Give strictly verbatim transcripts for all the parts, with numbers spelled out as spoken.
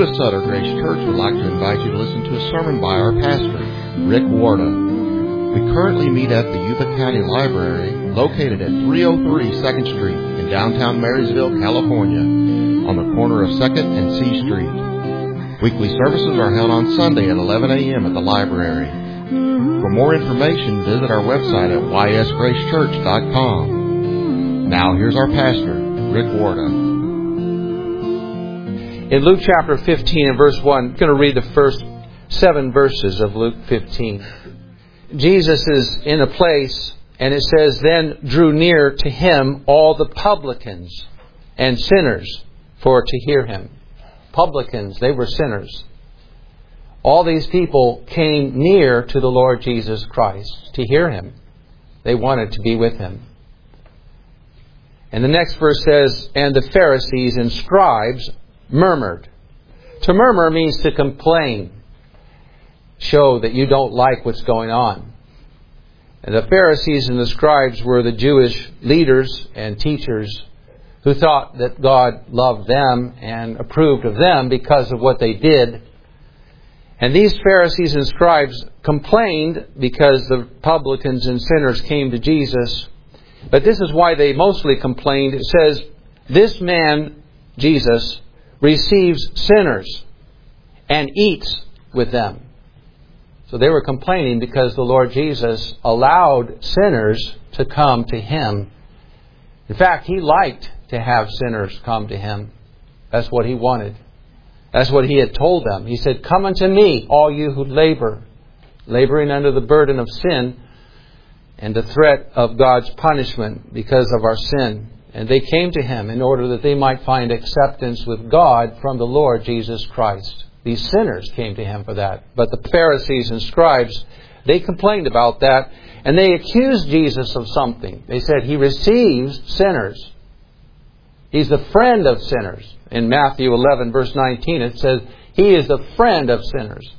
of Sutter Grace Church would like to invite you to listen to a sermon by our pastor, Rick Warda. We currently meet at the Yuba County Library, located at three oh three second Street in downtown Marysville, California, on the corner of second and C Street. Weekly services are held on Sunday at eleven a.m. at the library. For more information, visit our website at y s grace church dot com. Now here's our pastor, Rick Warda. In Luke chapter fifteen and verse one, I'm going to read the first seven verses of Luke fifteen. Jesus is in a place, and it says, "Then drew near to him all the publicans and sinners for to hear him." Publicans, they were sinners. All these people came near to the Lord Jesus Christ to hear him. They wanted to be with him. And the next verse says, "And the Pharisees and scribes murmured." To murmur means to complain, show that you don't like what's going on. And the Pharisees and the scribes were the Jewish leaders and teachers who thought that God loved them and approved of them because of what they did. And these Pharisees and scribes complained because the publicans and sinners came to Jesus. But this is why they mostly complained. It says, "This man, Jesus, receives sinners and eats with them." So they were complaining because the Lord Jesus allowed sinners to come to him. In fact, he liked to have sinners come to him. That's what he wanted. That's what he had told them. He said, "Come unto me, all you who labor," laboring under the burden of sin and the threat of God's punishment because of our sin. And they came to him in order that they might find acceptance with God from the Lord Jesus Christ. These sinners came to him for that. But the Pharisees and scribes, they complained about that, and they accused Jesus of something. They said, he receives sinners. He's the friend of sinners. In Matthew eleven, verse nineteen, it says, he is the friend of sinners.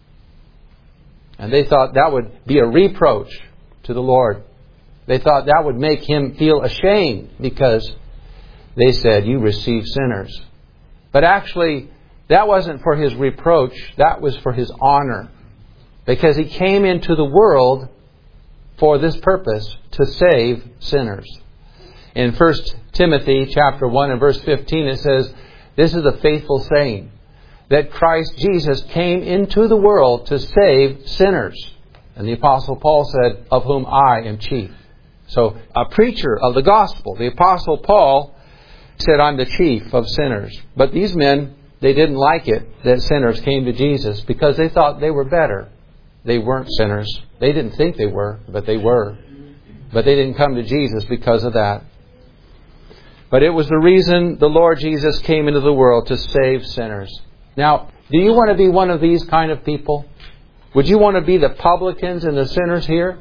And they thought that would be a reproach to the Lord. They thought that would make him feel ashamed because they said, you receive sinners. But actually, that wasn't for his reproach. That was for his honor. Because he came into the world for this purpose, to save sinners. In First Timothy chapter one and verse fifteen, it says, this is a faithful saying, that Christ Jesus came into the world to save sinners. And the Apostle Paul said, of whom I am chief. So a preacher of the gospel, the Apostle Paul said, I'm the chief of sinners. But these men, they didn't like it that sinners came to Jesus because they thought they were better. They weren't sinners. They didn't think they were, but they were. But they didn't come to Jesus because of that. But it was the reason the Lord Jesus came into the world, to save sinners. Now, do you want to be one of these kind of people? Would you want to be the publicans and the sinners here?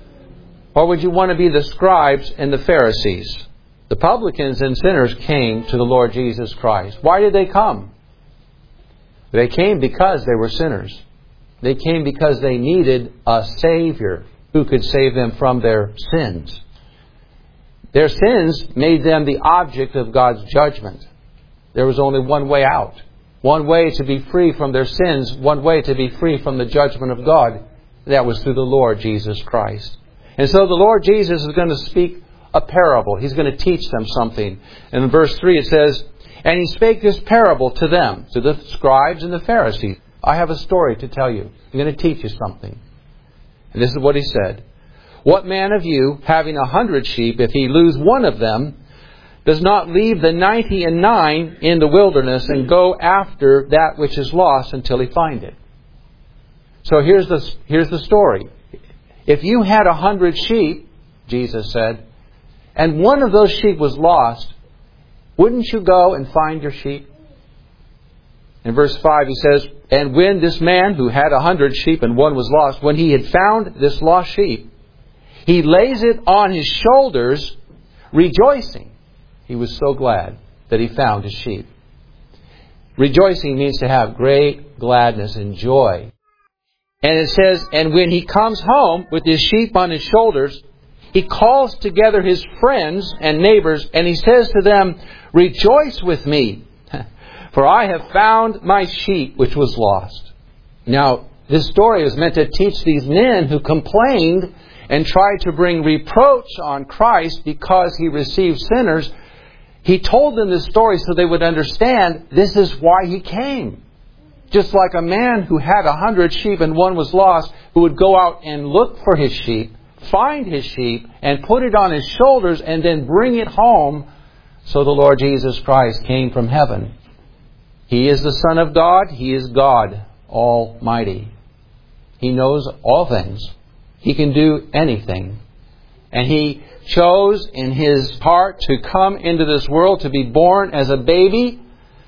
Or would you want to be the scribes and the Pharisees? The publicans and sinners came to the Lord Jesus Christ. Why did they come? They came because they were sinners. They came because they needed a Savior who could save them from their sins. Their sins made them the object of God's judgment. There was only one way out. One way to be free from their sins. One way to be free from the judgment of God. That was through the Lord Jesus Christ. And so the Lord Jesus is going to speak a parable. He's going to teach them something. And in verse three it says, and he spake this parable to them, to the scribes and the Pharisees. I have a story to tell you. I'm going to teach you something. And this is what he said. What man of you, having a hundred sheep, if he lose one of them, does not leave the ninety and nine in the wilderness and go after that which is lost until he find it? So here's the, here's the story. If you had a hundred sheep, Jesus said, and one of those sheep was lost, wouldn't you go and find your sheep? In verse five he says, and when this man who had a hundred sheep and one was lost, when he had found this lost sheep, he lays it on his shoulders, rejoicing. He was so glad that he found his sheep. Rejoicing means to have great gladness and joy. And it says, and when he comes home with his sheep on his shoulders, he calls together his friends and neighbors, and he says to them, rejoice with me, For I have found my sheep which was lost. Now, this story is meant to teach these men who complained and tried to bring reproach on Christ because He received sinners. He told them this story so they would understand this is why He came. Just like a man who had a hundred sheep and one was lost, who would go out and look for his sheep, find his sheep, and put it on his shoulders and then bring it home. So the Lord Jesus Christ came from heaven. He is the Son of God. He is God Almighty. He knows all things. He can do anything. And He chose in His heart to come into this world to be born as a baby.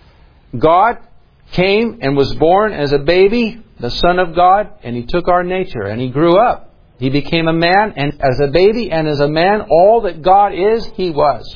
God came and was born as a baby, the Son of God, and He took our nature and He grew up. He became a man, and as a baby and as a man, all that God is, He was.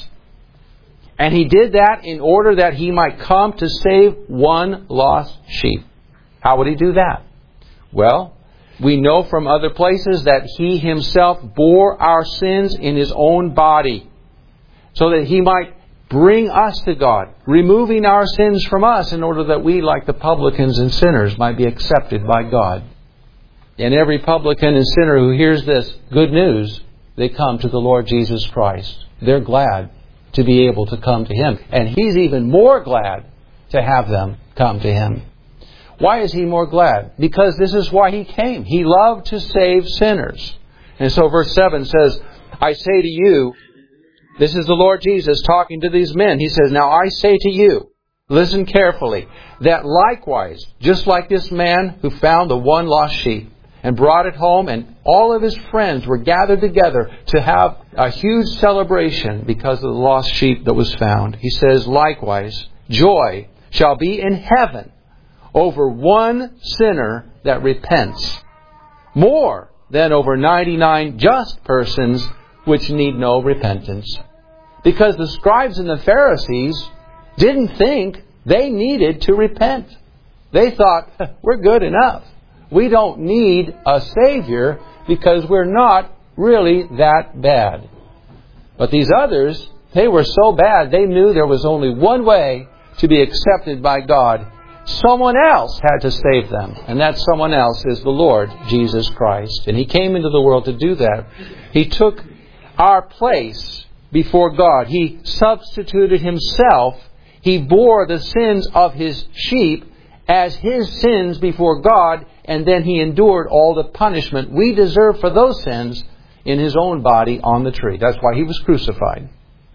And He did that in order that He might come to save one lost sheep. How would He do that? Well, we know from other places that He Himself bore our sins in His own body so that He might bring us to God, removing our sins from us in order that we, like the publicans and sinners, might be accepted by God. And every publican and sinner who hears this good news, they come to the Lord Jesus Christ. They're glad to be able to come to Him. And He's even more glad to have them come to Him. Why is He more glad? Because this is why He came. He loved to save sinners. And so verse seven says, I say to you, this is the Lord Jesus talking to these men. He says, now I say to you, listen carefully, that likewise, just like this man who found the one lost sheep and brought it home, and all of his friends were gathered together to have a huge celebration because of the lost sheep that was found. He says, likewise, joy shall be in heaven over one sinner that repents, more than over ninety-nine just persons which need no repentance. Because the scribes and the Pharisees didn't think they needed to repent. They thought, we're good enough. We don't need a Savior because we're not really that bad. But these others, they were so bad, they knew there was only one way to be accepted by God. Someone else had to save them. And that someone else is the Lord Jesus Christ. And He came into the world to do that. He took our place before God. He substituted Himself. He bore the sins of His sheep as His sins before God, and then He endured all the punishment we deserve for those sins in His own body on the tree. That's why He was crucified.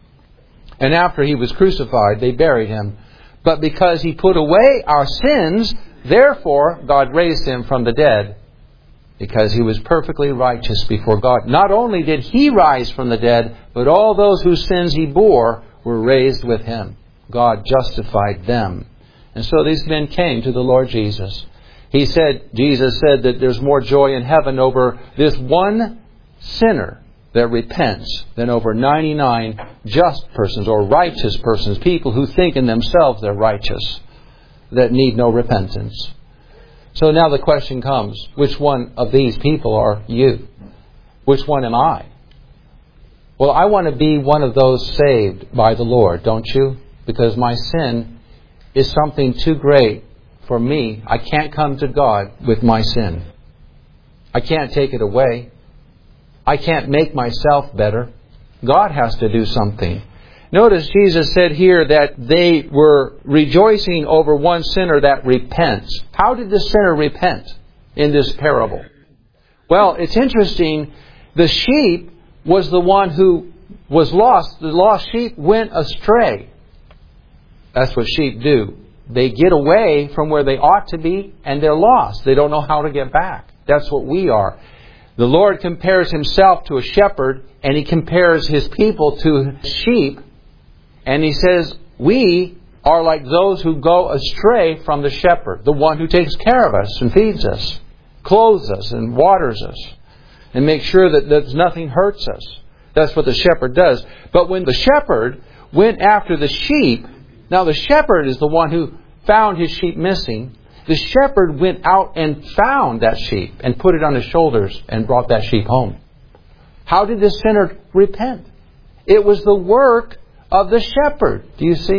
And after He was crucified, they buried Him. But because He put away our sins, therefore God raised Him from the dead. Because He was perfectly righteous before God. Not only did He rise from the dead, but all those whose sins He bore were raised with Him. God justified them. And so these men came to the Lord Jesus. He said, Jesus said that there's more joy in heaven over this one sinner that repents than over ninety-nine just persons or righteous persons, people who think in themselves they're righteous, that need no repentance. So now the question comes, which one of these people are you? Which one am I? Well, I want to be one of those saved by the Lord, don't you? Because my sin is something too great for me. I can't come to God with my sin. I can't take it away. I can't make myself better. God has to do something. Notice Jesus said here that they were rejoicing over one sinner that repents. How did the sinner repent in this parable? Well, it's interesting. The sheep was the one who was lost. The lost sheep went astray. That's what sheep do. They get away from where they ought to be and they're lost. They don't know how to get back. That's what we are. The Lord compares Himself to a shepherd, and He compares His people to sheep. And He says, we are like those who go astray from the shepherd, the one who takes care of us and feeds us, clothes us and waters us, and makes sure that, that nothing hurts us. That's what the shepherd does. But when the shepherd went after the sheep, now the shepherd is the one who found his sheep missing. The shepherd went out and found that sheep and put it on his shoulders and brought that sheep home. How did the sinner repent? It was the work of the shepherd. Do you see?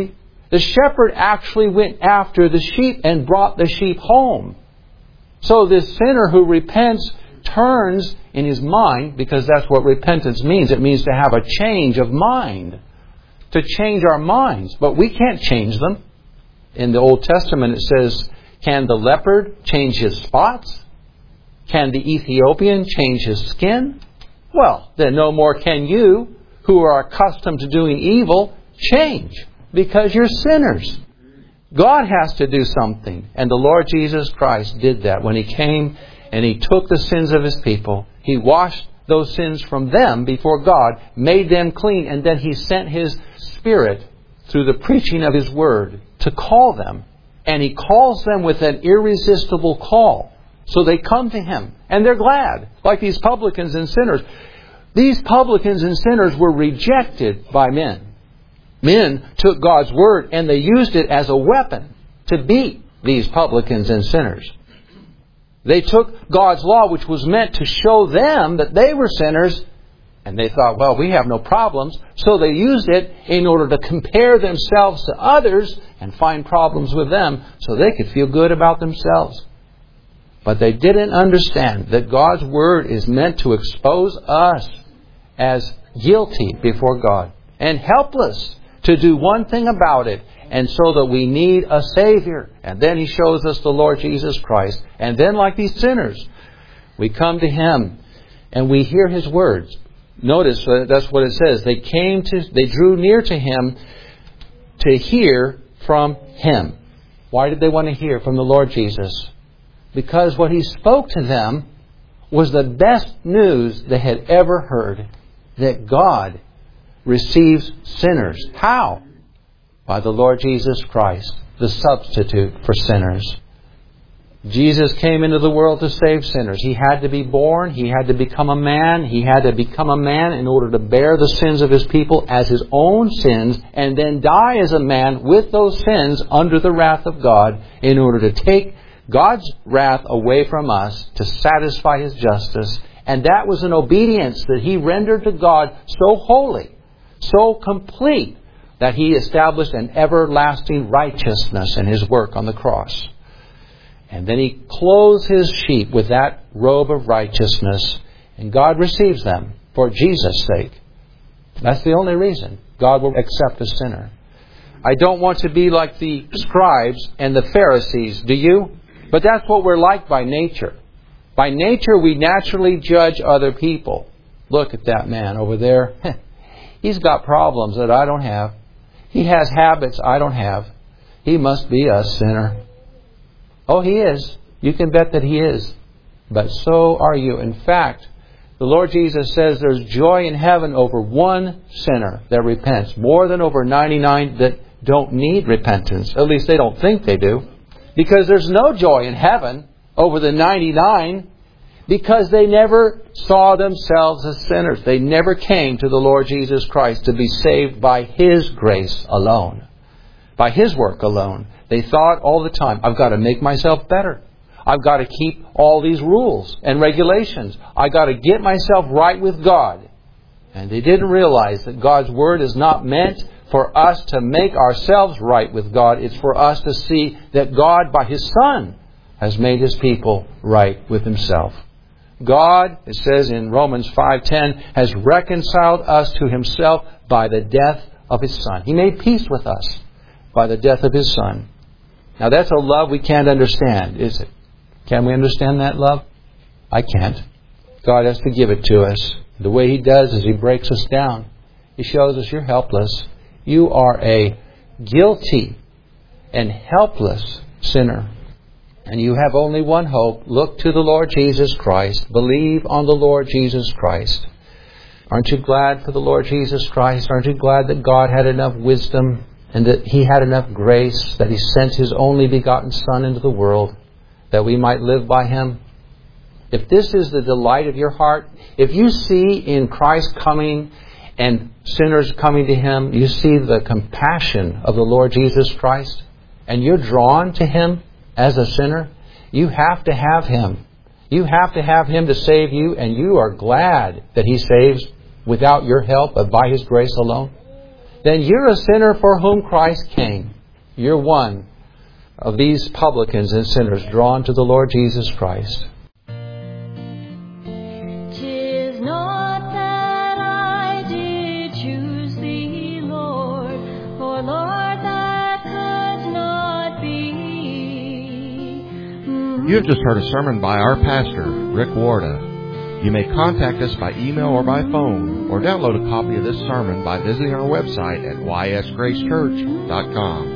The shepherd actually went after the sheep and brought the sheep home. So this sinner who repents turns in his mind, because that's what repentance means. It means to have a change of mind. To change our minds. But we can't change them. In the Old Testament it says, can the leopard change his spots? Can the Ethiopian change his skin? Well, then no more can you, who are accustomed to doing evil, change. Because you're sinners. God has to do something. And the Lord Jesus Christ did that when He came and He took the sins of His people. He washed those sins from them before God, made them clean, and then He sent His Spirit through the preaching of His Word to call them. And He calls them with an irresistible call. So they come to Him and they're glad, like these publicans and sinners. These publicans and sinners were rejected by men. Men took God's Word and they used it as a weapon to beat these publicans and sinners. They took God's law, which was meant to show them that they were sinners, and they thought, well, we have no problems. So they used it in order to compare themselves to others and find problems with them so they could feel good about themselves. But they didn't understand that God's Word is meant to expose us as guilty before God and helpless to do one thing about it, and so that we need a Savior. And then He shows us the Lord Jesus Christ. And then, like these sinners, we come to Him and we hear His words. Notice that's what it says. They came to, they drew near to Him to hear from Him. Why did they want to hear from the Lord Jesus? Because what He spoke to them was the best news they had ever heard. That God receives sinners. How? By the Lord Jesus Christ, the substitute for sinners. Jesus came into the world to save sinners. He had to be born. He had to become a man. He had to become a man in order to bear the sins of His people as His own sins, and then die as a man with those sins under the wrath of God in order to take God's wrath away from us to satisfy His justice. And that was an obedience that He rendered to God so holy, so complete, that He established an everlasting righteousness in His work on the cross. And then He clothes His sheep with that robe of righteousness, and God receives them for Jesus' sake. That's the only reason God will accept a sinner. I don't want to be like the scribes and the Pharisees, do you? But that's what we're like by nature. By nature, we naturally judge other people. Look at that man over there. He's got problems that I don't have. He has habits I don't have. He must be a sinner. Oh, he is. You can bet that he is. But so are you. In fact, the Lord Jesus says there's joy in heaven over one sinner that repents, more than over ninety-nine that don't need repentance. At least they don't think they do. Because there's no joy in heaven over the ninety-nine, because they never saw themselves as sinners. They never came to the Lord Jesus Christ to be saved by His grace alone, by His work alone. They thought all the time, I've got to make myself better. I've got to keep all these rules and regulations. I've got to get myself right with God. And they didn't realize that God's Word is not meant for us to make ourselves right with God. It's for us to see that God, by His Son, has made His people right with Himself. God, it says in Romans five ten, has reconciled us to Himself by the death of His Son. He made peace with us by the death of His Son. Now that's a love we can't understand, is it? Can we understand that love? I can't. God has to give it to us. The way He does is He breaks us down. He shows us you're helpless. You are a guilty and helpless sinner. And you have only one hope. Look to the Lord Jesus Christ. Believe on the Lord Jesus Christ. Aren't you glad for the Lord Jesus Christ? Aren't you glad that God had enough wisdom and that He had enough grace that He sent His only begotten Son into the world that we might live by Him? If this is the delight of your heart, if you see in Christ coming and sinners coming to Him, you see the compassion of the Lord Jesus Christ, and you're drawn to Him as a sinner, you have to have Him. You have to have Him to save you, and you are glad that He saves without your help, but by His grace alone. Then you're a sinner for whom Christ came. you're one of these publicans and sinners drawn to the Lord Jesus Christ. Tis not that I did choose thee, Lord, or Lord, that could not be. Mm-hmm. You have just heard a sermon by our pastor, Rick Warda. You may contact us by email or by phone, or download a copy of this sermon by visiting our website at y s grace church dot com.